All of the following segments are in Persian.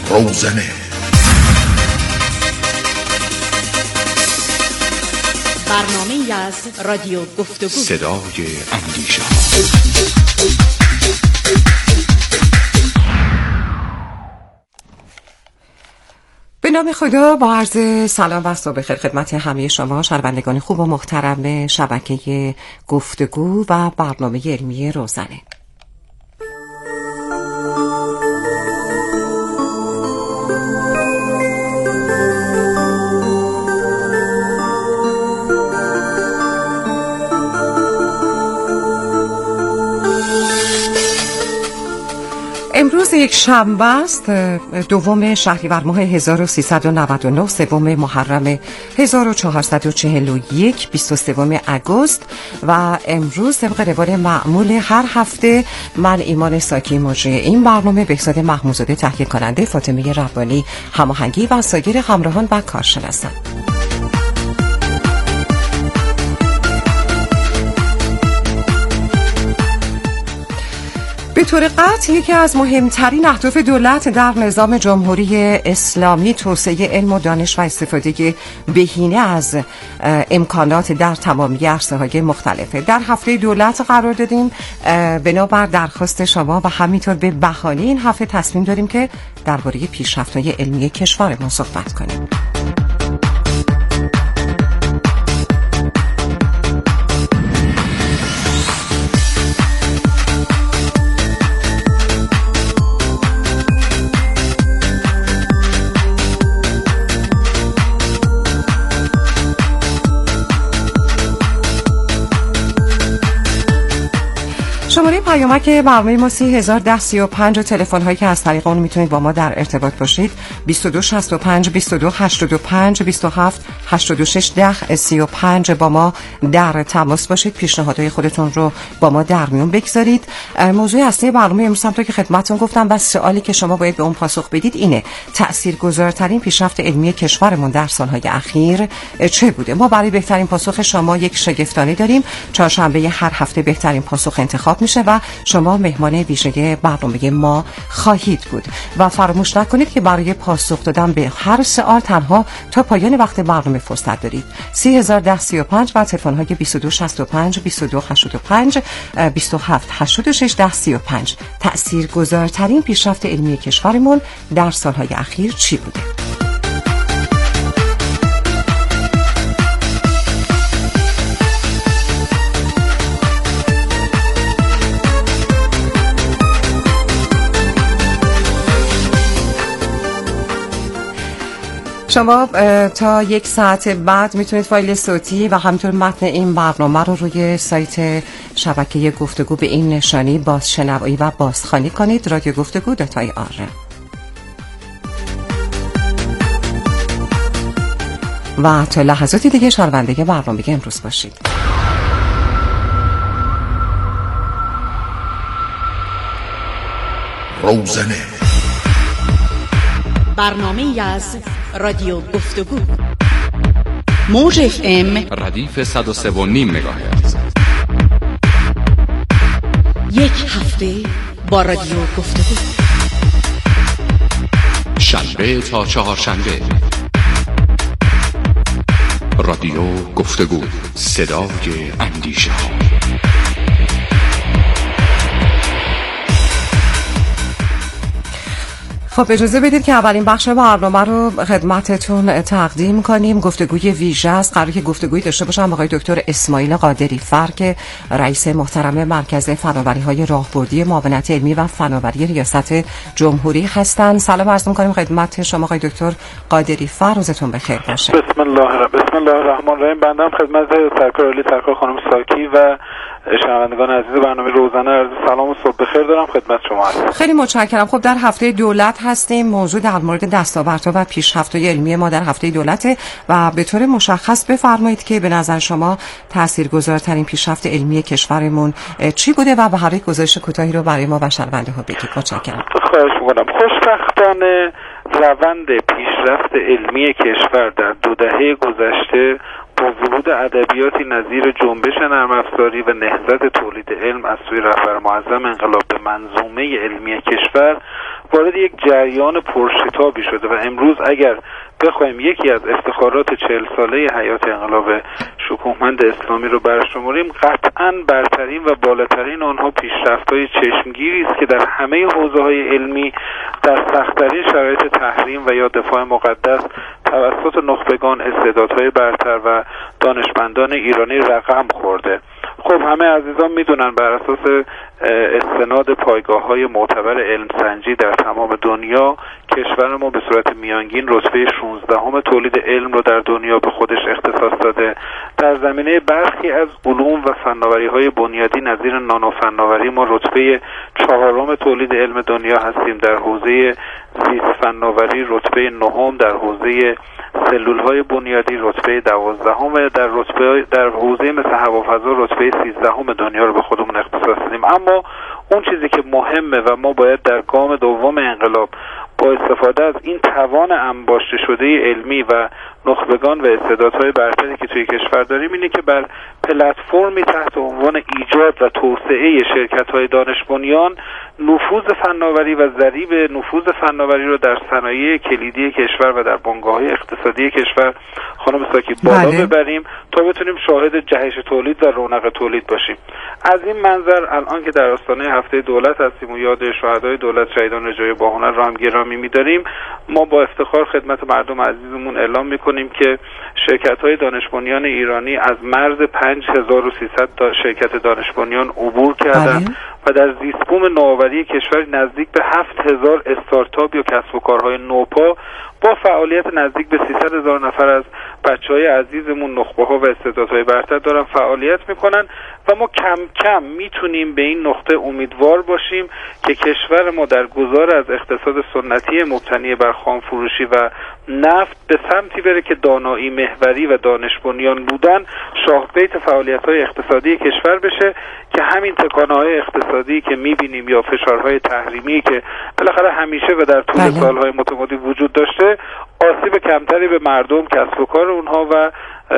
روزنه. برنامه‌ای از رادیو گفتگو، صدای اندیشه. به نام خدا، با عرض سلام و صبح بخیر خدمت همه شما شنوندگان خوب و محترم شبکه گفتگو و برنامه علمی روزنه. امروز یک شنبه است، دوم شهریور ماه 1399، سوم محرم 1441، 23 آگوست و امروز طبق روال معمول هر هفته من ایمان ساکی مجری این برنامه، بهزاد محمودزاده تهیه کننده، فاطمه ربانی هماهنگی و سایر همراهان و کارشناسان. به طور قطع یکی از مهمترین اهداف دولت در نظام جمهوری اسلامی توسعه علم و دانش و استفاده بهینه از امکانات در تمامی عرصه‌های مختلفه. در هفته دولت قرار دادیم، بنابر درخواست شما و همینطور به بهانه این هفته تصمیم داریم که درباره پیشرفت‌های علمی کشورمون صحبت کنیم. شماره پیامک برنامه ما 301035 و تلفن هایی که از طریق اون میتونید با ما در ارتباط باشید 2265 2285 27 86 10 35 با ما در تماس باشید. پیشنهادهای خودتون رو با ما در میون بگذارید. موضوع اصلی برنامه امروز هم که خدمتتون گفتم و سوالی که شما باید به اون پاسخ بدید اینه: تاثیرگذارترین پیشرفت علمی کشورمون در سالهای اخیر چه بوده؟ ما برای بهترین پاسخ شما یک شگفتانه داریم. چهارشنبه هر هفته بهترین پاسخ انتخاب میشه و شما مهمان ویژه برنامه ما خواهید بود. و فراموش نکنید که برای پاسخ دادن به هر سوال تنها تا پایان وقت برنامه فرصت دارید. 301035 و تلفن های 2265 2285 27 86 1035. تأثیرگذارترین پیشرفت علمی کشورمون در سالهای اخیر چی بوده؟ شما تا یک ساعت بعد میتونید فایل صوتی و همینطور متن این برنامه رو روی سایت شبکه گفتگو به این نشانی بازشنوایی و بازخوانی کنید: radioguftagu.ir. و تا لحظاتی دیگه شنونده برنامه امروز باشید. روزنه، برنامه‌ای از رادیو گفتگو، موج FM ردیف 103.5 مگاهرتز. یک هفته با رادیو گفتگو، شنبه تا چهارشنبه. رادیو گفتگو، صدای اندیشه. خب اجازه بدید که اولین بخش برنامه رو خدمتتون تقدیم کنیم. گفتگوی ویژه است. قراره که گفتگویی داشته باشم با آقای دکتر اسماعیل قادری فر که رئیس محترم مرکز فناوری‌های راهبردی معاونت علمی و فناوری ریاست جمهوری هستند. سلام عرض می‌کنیم خدمت شما آقای دکتر قادری فر. روزتون بخیر باشه. بسم الله الرحمن الرحیم. بنده هم خدمت سرکار عالی سرکار خانم ساکی و شنوندگان عزیز برنامه روزانه عرض سلام و صبح بخیر دارم خدمت شما هستم. خیلی متشکرم. خب در هفته دولت هستیم. موضوع در مورد دستاوردها و پیشرفت‌های علمی ما در هفته دولت و به طور مشخص بفرمایید که به نظر شما تاثیرگذارترین پیشرفت علمی کشورمون چی بوده و به هر یک گزارش کوتاهی رو برای ما و شنونده ها بگید. متشکرم. خواهش می‌کنم. خوشبختانه روند پیشرفت علمی کشور در 2 دهه گذشته با ورود ادبیاتی نظیر جنبش نرم افزاری و نهضت تولید علم از سوی رهبر معظم انقلاب به منظومه علمی کشور وارد یک جریان پرشتابی شده و امروز اگر بخوایم یکی از افتخارات 40 ساله حیات انقلاب شکوهمند اسلامی رو برشماریم، قطعاً برترین و بالاترین آنها پیشرفت‌های چشمگیری است که در همه حوزه‌های علمی در سخت‌ترین شرایط تحریم و یا دفاع مقدس توسط نخبگان، استعدادهای برتر و دانشمندان ایرانی رقم خورده. خب همه عزیزان میدونن بر اساس استناد پایگاه‌های معتبر علم سنجی در تمام دنیا کشور ما به صورت میانگین رتبه 16 تولید علم رو در دنیا به خودش اختصاص داده. در زمینه برخی از علوم و فناوری‌های بنیادی نظیر نانو فناوری ما رتبه 4 تولید علم دنیا هستیم. در حوزه زیست فناوری رتبه 9، در حوزه سلول‌های بنیادی رتبه 12 و در حوزه مثل هوافضا رتبه 13 دنیا رو به خودمون اختصاص دادیم. اما اون چیزی که مهمه و ما باید در گام دوم انقلاب با استفاده از این توان انباشته شده علمی و نخبگان و استعدادهای برتری که توی کشور داریم اینه که بر پلتفرمی تحت عنوان ایجاد و توسعه شرکت‌های دانش بنیان نفوذ فناوری و ضریب نفوذ فناوری رو در صنایع کلیدی کشور و در بنگاه‌های اقتصادی کشور خانم ساکی بالا ببریم تا بتونیم شاهد جهش تولید و رونق تولید باشیم. از این منظر الان که در آستانه هفته دولت هستیم و یاد شهدای دولت شهیدان رجایی باهنر رو هم گرامی می‌داریم، ما با افتخار خدمت مردم عزیزمون اعلام می‌کنیم که شرکت‌های دانش بنیان ایرانی از مرز 5300 شرکت دانش بنیان عبور کردند و در زیستبوم نوآوری کشور نزدیک به 7000 استارتاپ یا کسب و کارهای نوپا با فعالیت نزدیک به 300,000 نفر از بچه‌های عزیزمون نخبه‌ها و استعدادهای برتر دارن فعالیت میکنن و ما کم کم میتونیم به این نقطه امیدوار باشیم که کشور ما در گذار از اقتصاد سنتی مبتنی بر خام فروشی و نفت به سمتی بره که دانایی محوری و دانش بنیان بودن شاهبیت فعالیت‌های اقتصادی کشور بشه که همین تکانه‌های اقتصادی که می‌بینیم یا فشارهای تحریمی که بالاخره همیشه و در طول سال‌های متمادی وجود داشته آسیب کمتری به مردم، کسب و کار اونها و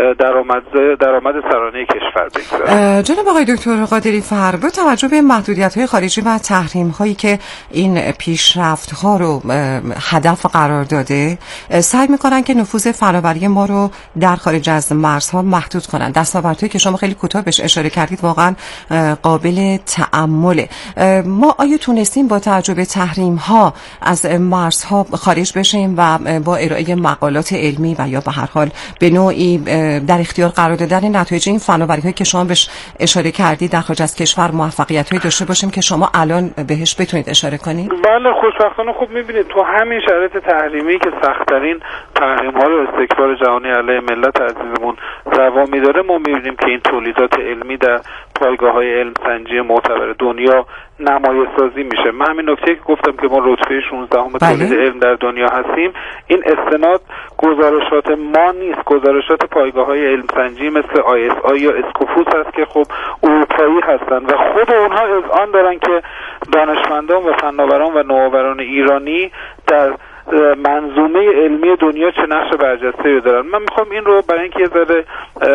درآمد سرانه کشور بگذاره. جناب آقای دکتر قادری فر، با توجه به محدودیت‌های خارجی و تحریم‌هایی که این پیشرفت‌ها رو هدف قرار داده، سعی می‌کنن که نفوذ فناوری ما رو در خارج از مرزها محدود کنن. دستاوردهایی که شما خیلی کوتاه بهش اشاره کردید واقعا قابل تأمله. ما آیا تونستیم با توجه به تحریم‌ها از مرزها خارج بشیم و با ارائه مقالات علمی و یا به هر حال به نوعی در اختیار قرار دادن نتایج این فناوری‌هایی که شما بهش اشاره کردید در خارج از کشور موفقیت‌هایی داشته باشیم که شما الان بهش بتونید اشاره کنید؟ بله، خوشبختانه خوب می‌بینید تو همین شرایط تحریمی که سخت‌ترین تحریم‌ها رو استکبار جهانی علیه ملت عزیزمون روا می‌داره، ما می‌بینیم که این تولیدات علمی در پایگاه‌های علم سنجی معتبر دنیا نمایش سازی میشه. من همین نکته که گفتم که ما رتبه 16 تولید علم در دنیا هستیم، این استناد گزارشات ما نیست، گزارشات پایگاه‌های علم سنجی مثل ISI یا اسکوفوس هست که خب اروپایی هستن و خود اونها اذعان دارن که دانشمندان و فناوران و نوآوران ایرانی در منظومه علمی دنیا چه نقش برجسته‌ای دارن. من میخوام این رو برای اینکه یه ذره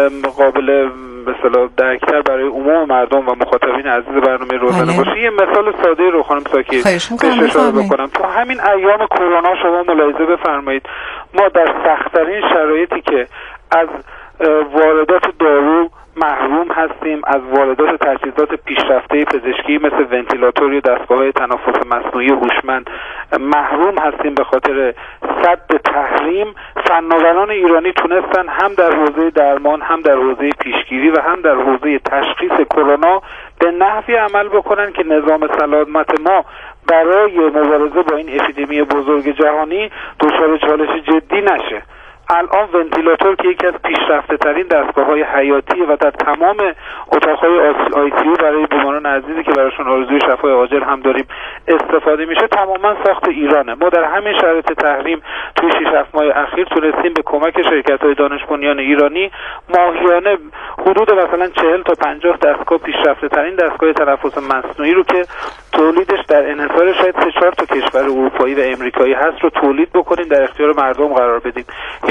قابل به اصطلاح درک‌تر برای عموم مردم و مخاطبین عزیز برنامه روزانه باشه یه مثال ساده رو خانم ساکی بهش اشاره بکنم. تو همین ایام کرونا شما ملاحظه بفرمایید ما در سخت‌ترین شرایطی که از واردات دارو محروم هستیم، از واردات تجهیزات پیشرفته پزشکی مثل ونتیلاتور یا دستگاه‌های تنفس مصنوعی هوشمند محروم هستیم به خاطر سد تحریم، فناوران ایرانی تونستن هم در حوزه درمان، هم در حوزه پیشگیری و هم در حوزه تشخیص کرونا به نحوی عمل بکنن که نظام سلامت ما برای مبارزه با این اپیدمی بزرگ جهانی دچار چالش جدی نشه. الان ونتیلاتور که یکی از پیشرفته ترین دستگاه‌های حیاتی و در تمام اتاق‌های ICU برای بیماران عزیزی که براشون آرزوی شفای عاجل هم داریم استفاده میشه تماما ساخت ایرانه. ما در همین شرایط تحریم توی 6-7 ماه اخیر تونستیم به کمک شرکت‌های دانش بنیان ایرانی ماهیانه حدود مثلا 40 تا 50 دستگاه پیشرفته ترین دستگاه تنفس مصنوعی رو که تولیدش در انحصار شاید 3-4 تا کشور اروپایی و امریکایی هست رو تولید بکنیم در اختیار مردم قرار بدیم.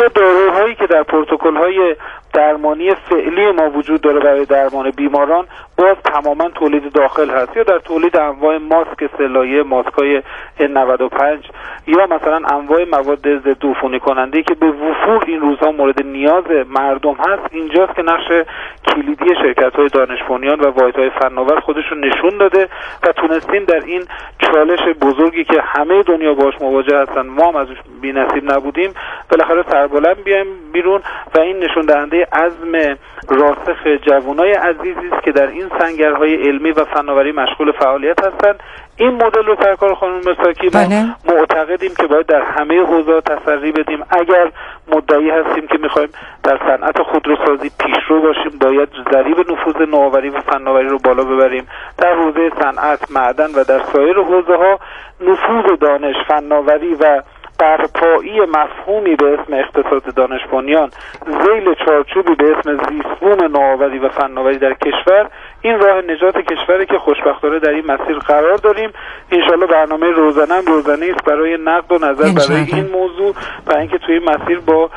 یا داروهایی که در پروتکل‌های درمانی فعلی ما وجود داره برای درمان بیماران باز تماما تولید داخل هست، یا در تولید انواع ماسک سلایه، ماسک‌های N95 یا مثلا انواع مواد ضد عفونی کننده که به وفور این روزها مورد نیاز مردم هست. اینجاست که نقش کلیدی شرکت‌های دانش بنیان و واحدهای فناور خودشون نشون داده و تونستیم در این چالش بزرگی که همه دنیا باهاش مواجه هستن، ما هم ازش بی‌نصیب نبودیم، بالاخره سربلند بیایم بیرون و این نشون دهنده عزم راسخ جوانای عزیزی است که در این سنگرهای علمی و فناوری مشغول فعالیت هستند. این مدل رو سرکار خانم مساکی ما معتقدیم که باید در همه حوزه‌ها تسری بدیم. اگر مدعی هستیم که می‌خوایم در صنعت خودروسازی پیشرو باشیم، باید ضریب نفوذ نوآوری و فناوری رو بالا ببریم. در حوزه صنعت، معدن و در سایر حوزه‌ها نفوذ دانش، فناوری و برپایی مفهومی به اسم اقتصاد دانش بنیان ذیل چارچوبی به اسم زیستبوم نوآوری و فناوری در کشور این راه نجات کشوری که خوشبختانه در این مسیر قرار داریم. انشالله برنامه روزانه است برای نقد و نظر برای این موضوع و اینکه توی این مسیر با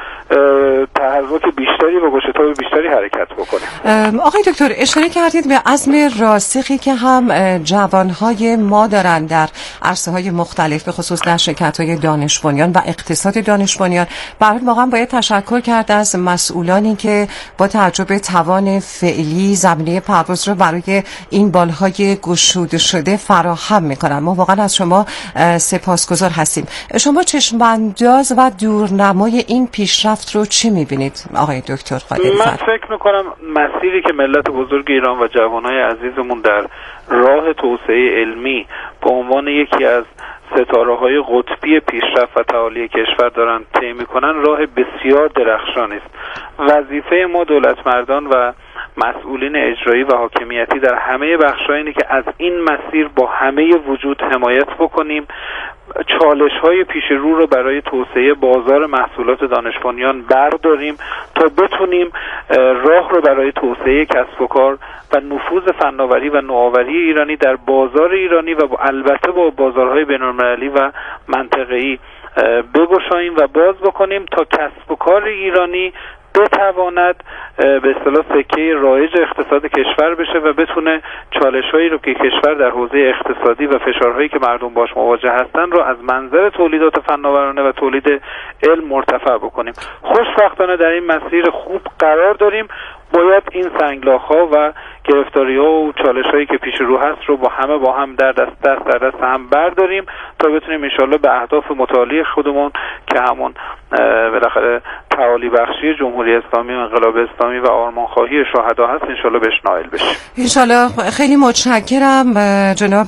تحرک بیشتری و گوشه‌تاب بیشتری حرکت بکنیم. آقای دکتر اشاره کردید به عزم راسخی که هم جوانهای ما دارن در عرصه‌های مختلف، به خصوص در شرکت‌های دانش بنیان و اقتصاد دانش بنیان. برای واقعا باید تشکر کرد از مسئولانی که با توجه به توان فعلی زمینه پرواز رو برای این بالهای گشوده شده فراهم میکنن. ما واقعا از شما سپاسگزار هستیم. شما چشم‌انداز و دورنمای این پیشرفت رو چی میبینید آقای دکتر قادری؟ من فکر میکنم مسیری که ملت بزرگ ایران و جوانای عزیزمون در راه توسعه علمی به عنوان یکی از ستاره‌های قطبی پیشرفت و تعالی کشور دارن طی میکنن راه بسیار درخشانی است. وظیفه ما دولتمردان و مسئولین اجرایی و حاکمیتی در همه بخش‌ها اینه که از این مسیر با همه وجود حمایت بکنیم، چالش‌های پیش رو رو برای توسعه بازار محصولات دانش بنیان برداریم تا بتونیم راه رو برای توسعه کسب و کار و نفوذ فناوری و نوآوری ایرانی در بازار ایرانی و البته با بازارهای بین‌المللی و منطقه‌ای بگشاییم و باز بکنیم تا کسب و کار ایرانی بتواند به اصطلاح سکه رایج اقتصاد کشور بشه و بتونه چالش‌هایی رو که کشور در حوزه اقتصادی و فشارهایی که مردم باش مواجه هستن رو از منظر تولیدات فناورانه و تولید علم مرتفع بکنیم. خوشبختانه در این مسیر خوب قرار داریم. باید این سنگلاخ‌ها و گرفتاری‌ها و چالش‌هایی که پیش رو هست رو با هم در دست هم برداریم تا بتونیم انشالله به اهداف متعالی خودمون که همون بالاخره تعالی بخشی جمهوری اسلامی و انقلاب اسلامی و آرمانخواهی شهدا هست انشالله بهش نائل بشیم. انشالله. خیلی متشکرم جناب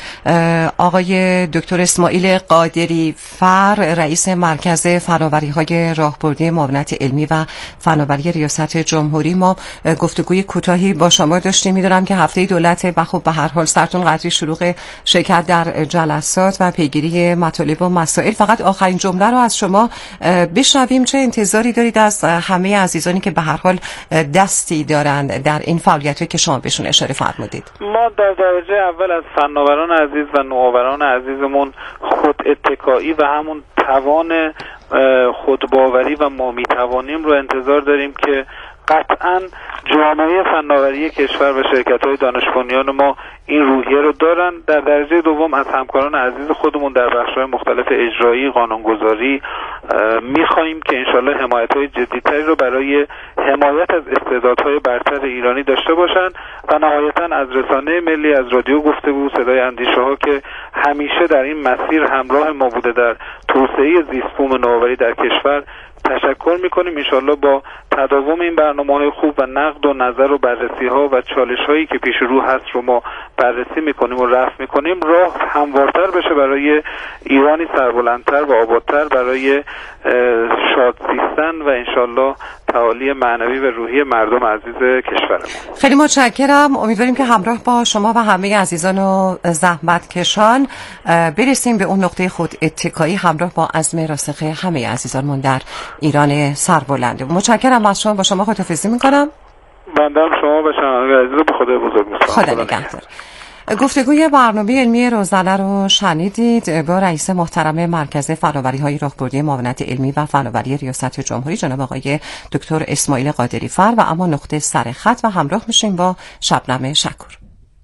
آقای دکتر اسماعیل قادری فر، رئیس مرکز فناوری‌های راهبردی معاونت علمی و فناوری ریاست جمهوری. ما گفتگوی کوتاهی با شما داشتیم. می‌دونم که هفته دولت به هر حال سرتون قدری شلوغ شرکت در جلسات و پیگیری مطالب و مسائل. فقط آخرین جمله رو از شما بشنویم. چه انتظاری دارید از همه عزیزانی که به هر حال دستی دارند در این فعالیتی که شما بهشون اشاره فرمودید؟ ما در درجه اول از فناوران عزیز و نوآوران عزیزمون خود اتکایی و همون توان خودباوری و ما میتوانیم رو انتظار داریم که قطعاً جامعه فناوری کشور و شرکت‌های دانش بنیان ما این روحیه رو دارن. در درجه دوم از همکاران عزیز خودمون در بخش‌های مختلف اجرایی، قانونگذاری می‌خوایم که انشالله حمایت‌های جدی‌تری رو برای حمایت از استعدادهای برتر ایرانی داشته باشن و نهایتاً از رسانه ملی، از رادیو گفتگو صدای اندیشه‌ها که همیشه در این مسیر همراه ما بوده در توسعه زیستبوم نوآوری در کشور تشکر میکنیم. انشالله با تداوم این برنامه‌های خوب و نقد و نظر و بررسی‌ها و چالش‌هایی که پیش رو هست رو ما بررسی میکنیم و رفع میکنیم، راه هموارتر بشه برای ایرانی سربلندتر و آبادتر برای شاد زیستن و انشالله تعالی معنوی و روحی مردم عزیز کشورمون. خیلی متشکرم. امیدواریم که همراه با شما و همه عزیزان و زحمتکشان برسیم به اون نقطه خود اتکایی همراه با عزم راسخ همه عزیزانمون در ایران سربلند. متشکرم از شما. با شما خداحافظی میکنم. بنده هم شما و شنوندگان عزیز به خدای بزرگ میسپارم. خدا نگهدار. گفتگوی برنامه علمی روزانه رو شنیدید با رئیس محترم مرکز فناوری‌های راهبردی معاونت علمی و فناوری ریاست جمهوری جناب آقای دکتر اسماعیل قادری فر و اما نقطه سر خط و همراه میشیم با شبنم شکور.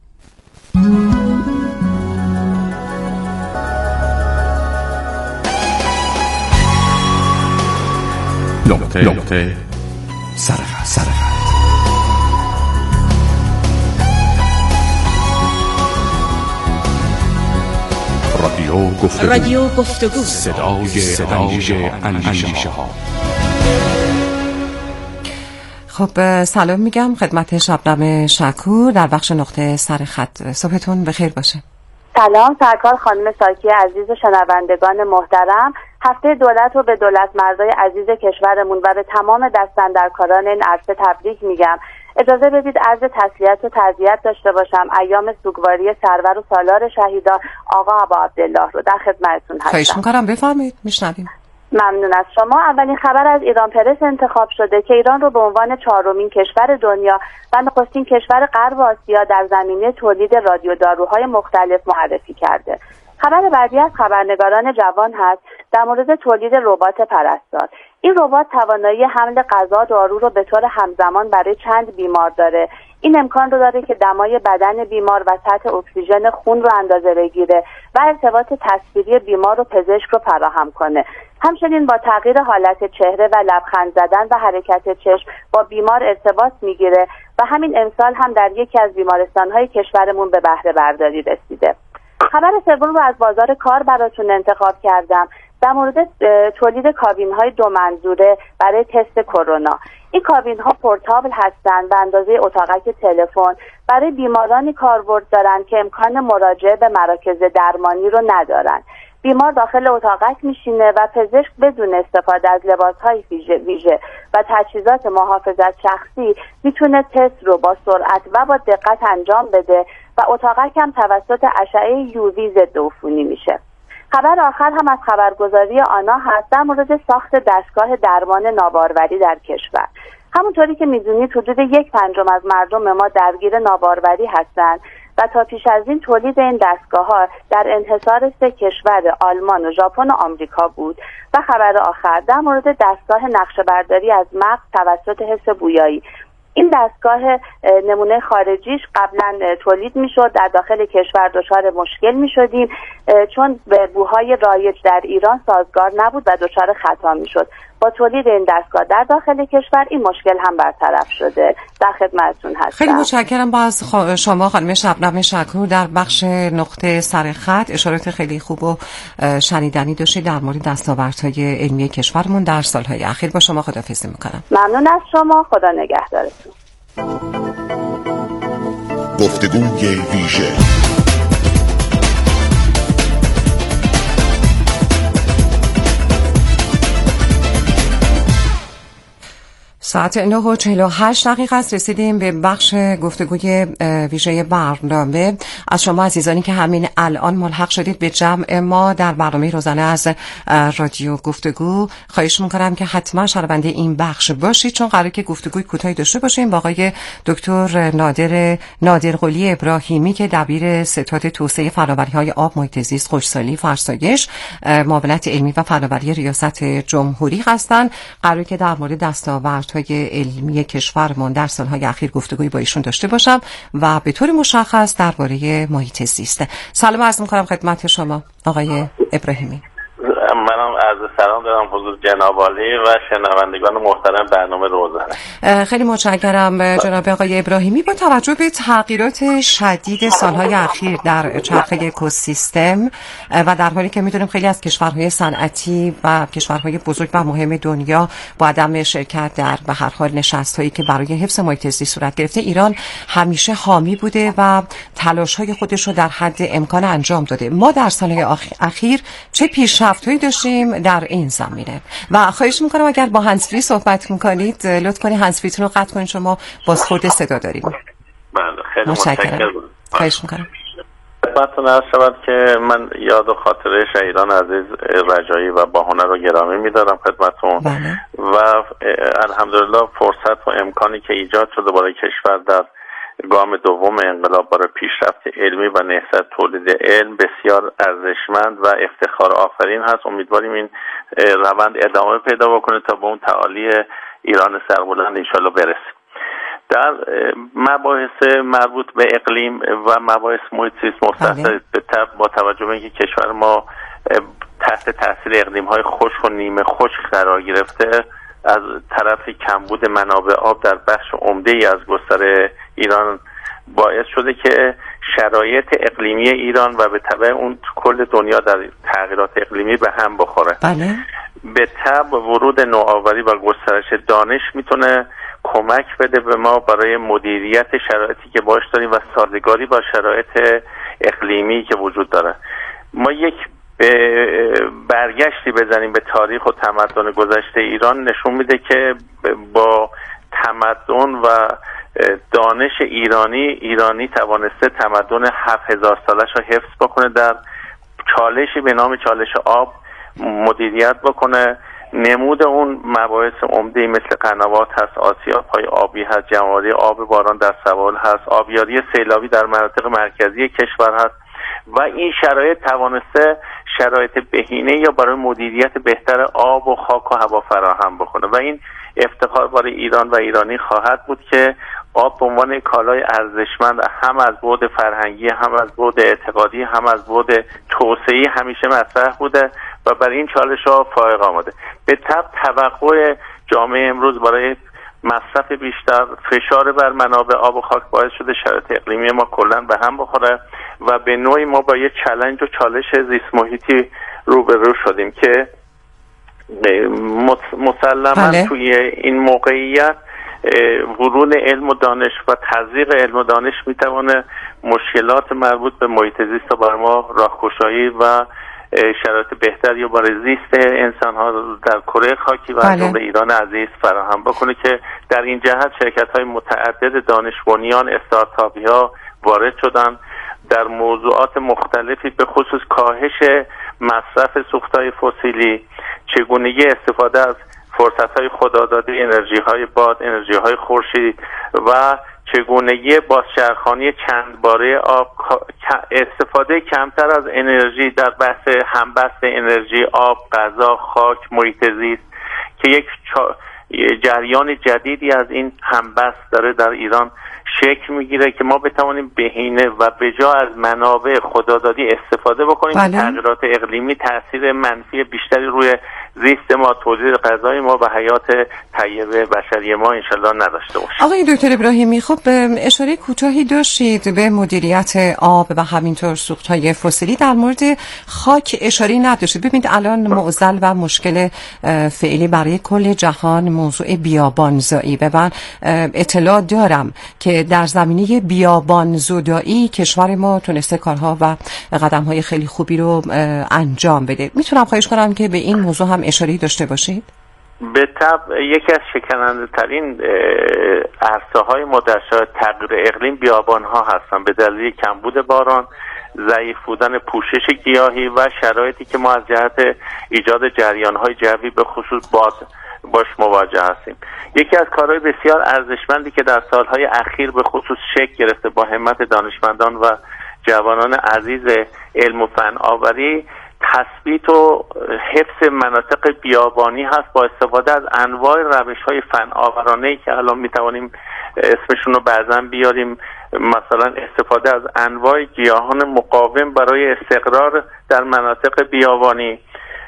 نقطه سر خط. رادیو گفتگو صدای اندیشه ها. خب سلام میگم خدمت شبنم شکور در بخش نقطه سر خط. صبحتون بخیر باشه. سلام سرکار خانم ساکی عزیز و شنوندگان محترم. هفته دولت رو به دولت مردای عزیز کشورمون و به تمام دستاندرکاران این عرصه تبریک میگم. اجازه بدید عرض تسلیت و تعزیت داشته باشم ایام سوگواری سرور و سالار شهیدان آقا ابا عبدالله رو در خدمتتون هستم. خواهش می‌کنم بفرمایید میشنویم. ممنون از شما. اولین خبر از ایران پرس انتخاب شده که ایران رو به عنوان 4مین کشور دنیا و نخستین کشور غرب آسیا در زمینه تولید رادیوداروهای مختلف معرفی کرده. خبر بعدی از خبرنگاران جوان هست در مورد تولید ربات پرستار. این ربات توانایی حمل غذا دارو رو به طور همزمان برای چند بیمار داره. این امکان رو داره که دمای بدن بیمار و سطح اکسیژن خون رو اندازه بگیره و ارتباط تصویری بیمار و پزشک رو فراهم کنه. همچنین با تغییر حالت چهره و لبخند زدن و حرکت چشم با بیمار ارتباط میگیره و همین امسال هم در یکی از بیمارستان‌های کشورمون به بهره برداری رسیده. خبر سوم رو از بازار کار براتون انتخاب کردم در مورد تولید کابین‌های 2 منظوره برای تست کرونا. این کابین‌ها پورتابل هستند و اندازه اتاقک تلفن برای بیمارانی کاربرد دارن که امکان مراجعه به مراکز درمانی رو ندارن. بیمار داخل اتاقک میشینه و پزشک بدون استفاده از لباس‌های ویژه و تجهیزات محافظت شخصی میتونه تست رو با سرعت و با دقت انجام بده و اتاقک هم توسط اشعه یووی ضد عفونی میشه. خبر آخر هم از خبرگزاری آنا هست در مورد ساخت دستگاه درمان ناباروری در کشور. همونطوری که میدونید حدود 1/5 از مردم ما درگیر ناباروری هستند و تا پیش از این تولید این دستگاه‌ها در انحصار 3 کشور آلمان و ژاپن و آمریکا بود. و خبر آخر در مورد دستگاه نقشه‌برداری از مغز توسط حس بویایی. این دستگاه نمونه خارجیش قبلا تولید میشد، در داخل کشور دچار مشکل میشدیم چون به بوهای رایج در ایران سازگار نبود و دچار خطا میشد. با تولید این دستگاه در داخل کشور این مشکل هم برطرف شده. در خدمتتون هستم. خیلی متشکرم باز شما خانم شبنم شکور. در بخش نقطه سر خط اشارات خیلی خوب و شنیدنی داشتید در مورد دستاوردهای علمی کشورمون در سالهای اخیر. با شما خداحافظی میکنم. ممنون از شما. خدا نگهدارتون. گفتگوی ویژه. ساعت 9:48 است. رسیدیم به بخش گفتگوی ویژه برنامه. از شما عزیزانی که همین الان ملحق شدید به جمع ما در برنامه روزانه از رادیو گفتگو، خواهش میکنم که حتما شنونده این بخش باشید چون قراره که گفتگوی کوتاهی داشته باشیم با آقای دکتر نادرقلی ابراهیمی که دبیر ستاد توسعه فناوری‌های آب، محیط زیست، خشکسالی، فرسایش، معاونت علمی و فناوری ریاست جمهوری هستند. قراره که در مورد دستاوردهای علمی کشورمان در سالهای اخیر گفتگوی با ایشون داشته باشم و به طور مشخص درباره محیط زیست. سلام عرض می‌کنم خدمت شما آقای ابراهیمی. منم عرض سلام دارم حضور جناب عالی و شنوندگان محترم برنامه روزانه. خیلی متشکرم جناب آقای ابراهیمی. با توجه به تغییرات شدید سالهای اخیر در چرخه اکوسیستم و در حالی که می‌دونیم خیلی از کشورهای صنعتی و کشورهای بزرگ و مهم دنیا با عدم شرکت در به هر حال نشست‌هایی که برای حفظ محیط زیست صورت گرفته، ایران همیشه حامی بوده و تلاش‌های خودش رو در حد امکان انجام داده. ما در سالهای اخیر چه پیشرفت‌هایی داشتیم در این زمینه؟ و خواهش میکنم اگر با هندزفری صحبت میکنید لطف کنید هندزفریتون رو قطع کنید، شما بازخورد صدا داریم. بله خیلی متشکرم. خواهش میکنم. خدمتتون عرض شود که من یاد و خاطره شهیدان عزیز رجایی و باهنر رو گرامی می‌دارم خدمتتون. بله. و الحمدلله فرصت و امکانی که ایجاد شده برای کشور در گام دوم انقلاب برای پیشرفت علمی و نهضت تولید علم بسیار ارزشمند و افتخار آفرین هست. امیدواریم این روند ادامه پیدا بکنه تا به اون تعالی ایران سربلند انشالله برسیم. در مباحث مربوط به اقلیم و مباحث محیط زیست مختصر با توجه به اینکه کشور ما تحت تاثیر اقلیم‌های خشک و نیمه خشک قرار گرفته، از طرف کمبود منابع آب در بخش عمده‌ای از گستره ایران باعث شده که شرایط اقلیمی ایران و به تبع اون کل دنیا در تغییرات اقلیمی به هم بخوره. بله. به تبع ورود نوآوری و گسترش دانش میتونه کمک بده به ما برای مدیریت شرایطی که باش داریم و سازگاری با شرایط اقلیمی که وجود داره. ما یک برگشتی بزنیم به تاریخ و تمدن گذشته ایران نشون میده که با تمدن و دانش ایرانی توانسته تمدن 7000 سالش رو حفظ بکنه، در چالشی به نام چالش آب مدیریت بکنه. نمود اون مباحث عمده‌ای مثل قنوات هست، آسیاب‌های آبی هست، جمع‌آوری آب باران در سواحل هست، آبیاری سیلابی در مناطق مرکزی کشور هست و این شرایط توانسته شرایط بهینه یا برای مدیریت بهتر آب و خاک و هوا فراهم بکنه و این افتخار برای ایران و ایرانی خواهد بود که آب به عنوان کالای ارزشمند هم از بعد فرهنگی، هم از بعد اعتقادی، هم از بعد توسعه‌ای همیشه مطرح بوده و برای این چالش‌ها فائق آمده. به تبع توقع جامعه امروز برای مصرف بیشتر، فشار بر منابع آب و خاک باعث شده شرایط اقلیمی ما کلاً به هم بخوره و به نوعی ما با یه چالش و چالش زیست محیطی روبرو شدیم که مسلماً توی این موقعیت ورود علم و دانش و تزریق علم و دانش میتونه مشکلات مربوط به محیط زیست برای ما راهگشایی و شرایط بهتری برای زیست انسان ها در کره خاکی و جمله ایران عزیز فراهم بکنه که در این جهت شرکت های متعدد دانش بنیان استارتاپی ها وارد شدن در موضوعات مختلفی به خصوص کاهش مصرف سوختهای فسیلی، چگونگی استفاده از فرصت‌های خداداده انرژی های باد، انرژی های خورشید و چگونگی بازچرخانی چند باره آب، استفاده کمتر از انرژی در بحث همبست انرژی آب، غذا، خاک، محیط زیست که یک جریان جدیدی از این همبست داره در ایران شکل میگیره که ما بتوانیم بهینه و به جا از منابع خدادادی استفاده بکنیم. تغییرات اقلیمی تاثیر منفی بیشتری روی زیست ما، تولید غذای ما و حیات طیب بشری ما انشالله نداشته باشه. آقای دکتر ابراهیمی، خب اشاره کوتاهی داشتید به مدیریت آب و همینطور سوختهای فسیلی، در مورد خاک اشاره نداشتید. ببینید الان معضل و مشکل فعلی برای کل جهان موضوع بیابانزایی و من اطلاع دارم که در زمینه بیابانزدایی کشور ما تونسته کارها و قدم‌های خیلی خوبی رو انجام بده. میتونم خواهش کنم که به این موضوع هم اشاره داشته باشید؟ به طبع یکی از شکننده ترین عرصه‌های ما در شرایط تغییر اقلیم بیابان‌ها هستن به دلیل کمبود باران، ضعیف بودن پوشش گیاهی و شرایطی که ما از جهت ایجاد جریان‌های جوی به خصوص باد باش مواجه هستیم. یکی از کارهای بسیار ارزشمندی که در سالهای اخیر به خصوص شکل گرفته با همت دانشمندان و جوانان عزیز علم و فن آوری تثبیت و حفظ مناطق بیابانی هست با استفاده از انواع روش‌های فن آورانه‌ای که الان می‌توانیم اسمشون رو بعضاً بیاریم، مثلا استفاده از انواع گیاهان مقاوم برای استقرار در مناطق بیابانی،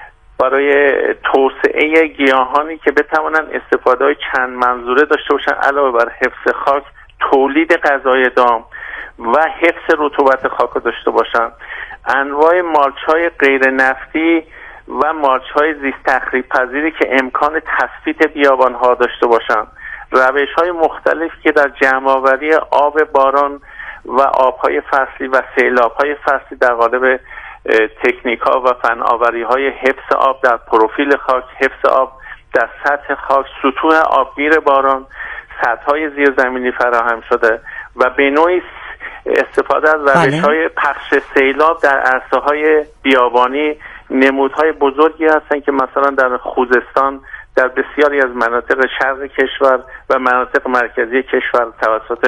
برای توسعه گیاهانی که بتوانند استفاده‌های چند منظوره داشته باشن علاوه بر حفظ خاک، تولید غذای دام و حفظ رطوبت خاک داشته باشن. انواع مالچ‌های غیر نفتی و مالچ‌های زیست تخریب پذیری که امکان تثبیت بیابان‌ها داشته باشن. روش‌های مختلفی که در جمع‌آوری آب باران و آب‌های فصلی و سیلاب‌های فصلی در قالب تکنیک‌ها و فناوری‌های حفظ آب در پروفیل خاک، حفظ آب در سطح خاک، سطوح آبگیر باران، سدهای زیرزمینی فراهم شده و به نوعی استفاده از روش‌های پخش سیلاب در عرصه‌های بیابانی نمودهای بزرگی هستند که مثلا در خوزستان در بسیاری از مناطق شرق کشور و مناطق مرکزی کشور توسط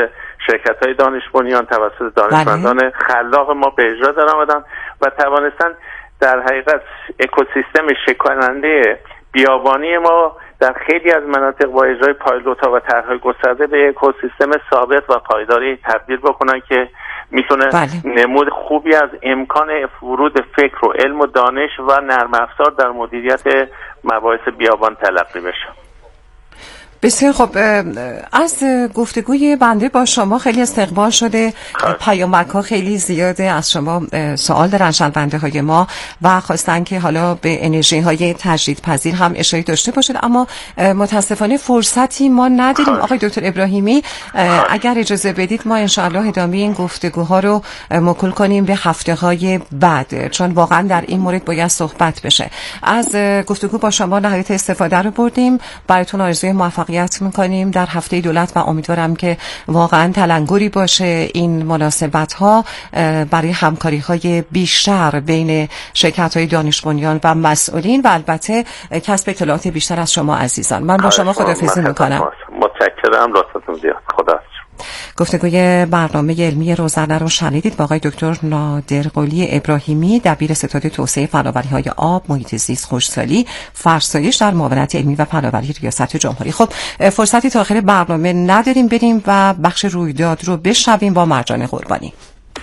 شرکت‌های دانش بنیان توسط دانشمندان خلاق ما به اجرا در آمدن و توانستن در حقیقت اکوسیستم شکل‌کننده بیابانی ما در خیلی از مناطق با اجرای پایلوت‌ها و طرح‌های گسترده به اکوسیستم ثابت و پایداری تبدیل بکنن که میتونه نمود خوبی از امکان ورود فکر و علم و دانش و نرم افزار در مدیریت مباحث بیابان تلقی بشه. بسیار خب، از گفتگوی بنده با شما خیلی استقبال شده، پیامک‌ها خیلی زیاده، از شما سوال دارن شنونده های ما و خواستن که حالا به انرژی های تجدیدپذیر هم اشاره داشته باشید، اما متاسفانه فرصتی ما نداریم. آقای دکتر ابراهیمی اگر اجازه بدید ما انشاءالله ادامه این گفتگوها رو موکول کنیم به هفته های بعد، چون واقعا در این مورد باید صحبت بشه. از گفتگو با شما نهایت استفاده رو بردیم، براتون آرزوی موفقیت میکنیم در هفته دولت و امیدوارم که واقعا تلنگری باشه این مناسبت ها برای همکاری های بیشتر بین شرکت های دانش بنیان و مسئولین و البته کسب اطلاعات بیشتر از شما عزیزان. من با شما خداحافظی میکنم. متشکرم، لطفتون زیاد. خدا. گفتگوی برنامه علمی روزانه رو شنیدید با آقای دکتر نادرقلی ابراهیمی، دبیر ستاد توسعه فناوری‌های آب، محیط زیست، خشکسالی، فرسایش در معاونت علمی و فناوری ریاست جمهوری. خب فرصتی تا آخر برنامه نداریم، بریم و بخش رویداد رو بشنویم با مرجان قربانی.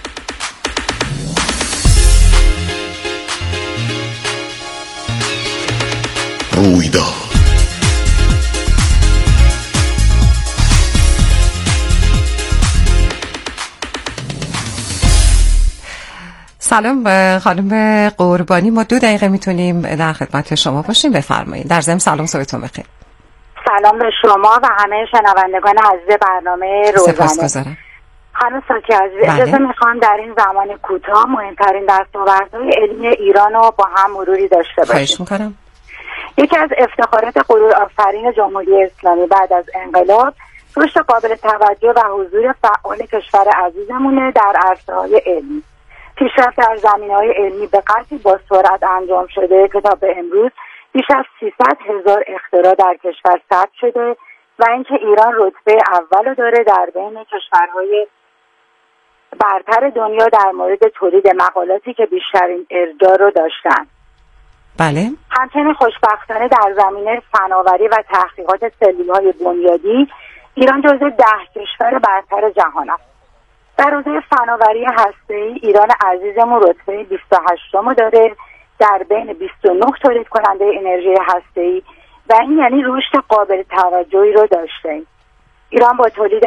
رویداد. سلام خانم قربانی، ما 2 دقیقه میتونیم در خدمت شما باشیم، بفرمایید. در ضمن سلام، صبحتون بخیر. سلام به شما و همه شنوندگان عزیز برنامه روزانه. سپاسگزارم. خانم ساکی عزیز، اجازه میخوام در این زمان کوتاه مهمترین دستاوردهای علمی ایران رو با هم مروری داشته باشیم. خواهش میکنم. یکی از افتخارات غرورآفرین جمهوری اسلامی بعد از انقلاب رشد قابل توجه و حضور فعال کشور عزیزمونه در عرصه‌های علمی. پیشرفت در زمینه‌های علمی به قدری با سرعت انجام شده که تا به امروز بیش از 300,000 اختراع در کشور ثبت شده و اینکه ایران رتبه اول داره در بین کشورهای برتر دنیا در مورد تولید مقالاتی که بیشترین ارجاع رو داشتن. بله. همچنین خوشبختانه در زمینه فناوری و تحقیقات سلول‌های بنیادی ایران جزو 10 کشور برتر جهان است. در حوزه فناوری هسته‌ای ایران عزیزمون رتبه 28م داره در بین 29 تولید کننده انرژی هسته‌ای و این یعنی رشد قابل توجهی رو داشته. ایران با تولید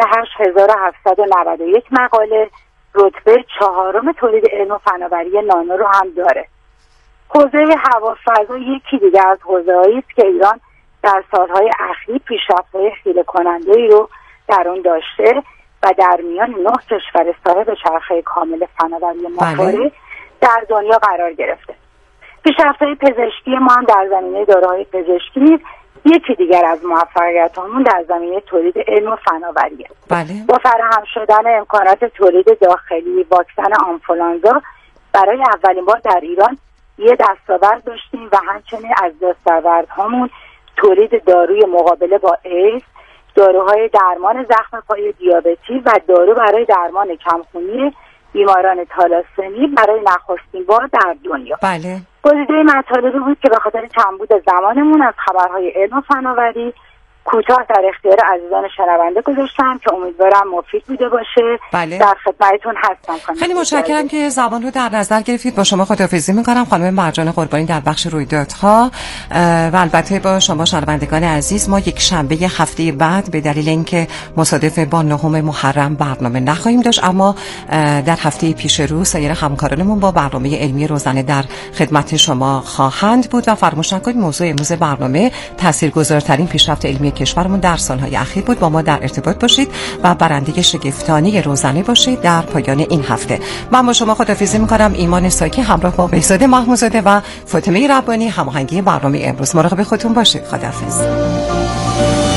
8791 مقاله رتبه 4م تولید علم و فناوری نانو رو هم داره. حوزه هوافضا یکی دیگه از حوزه‌هایی است که ایران در سالهای اخیر پیشرفت‌های خیره کننده‌ای رو در اون داشته و در میان 9 کشور صاحب چرخه کامل فناوری ماهواره در دنیا قرار گرفته. پیشرفت‌های پزشکی ما هم در زمینه داروهای پزشکی نیز یکی دیگر از موفقیت‌هامون در زمینه تولید علم و فناوریه. با فراهم شدن امکانات تولید داخلی واکسن آنفولانزا برای اولین بار در ایران یه دستاورد داشتیم و همچنین از دستاوردهامون تولید داروی مقابله با ایدز، داروهای درمان زخم پای دیابتی و دارو برای درمان کمخونی بیماران تالاسمی برای نخستین بار در دنیا. بله. گزیده مطالبی بود که به خاطر کمبود زمانمون از خبرهای علم و فناوری کوتاه در اختیار عزیزان شنونده گذاشتم که امیدوارم مفید بوده باشه. بله. در خدمتتون هستم. خیلی متشکرم که زبان رو در نظر گرفتید. با شما خداحافظی می‌کنم خانم مرجان قربانی در بخش رویدادها و البته با شما شنوندگان عزیز. ما یک شنبه هفته بعد به دلیل اینکه مصادف با 9 محرم برنامه نخواهیم داشت، اما در هفته پیش رو سایر همکارانمون با برنامه علمی روزانه در خدمت شما خواهند بود و فراموش نکنید موضوع امروز برنامه تاثیرگذارترین پیشرفت علمی کشورمون در سالهای اخیر بود. با ما در ارتباط باشید و برنده شگفتانه روزانه باشید در پایان این هفته. من با شما خداحافظی می‌کنم. ایمان ساکی همراه با بهزاد محمودزاده و فاطمه ربانی هماهنگی برنامه امروز. مراقب خودتون باشید. خداحافظ.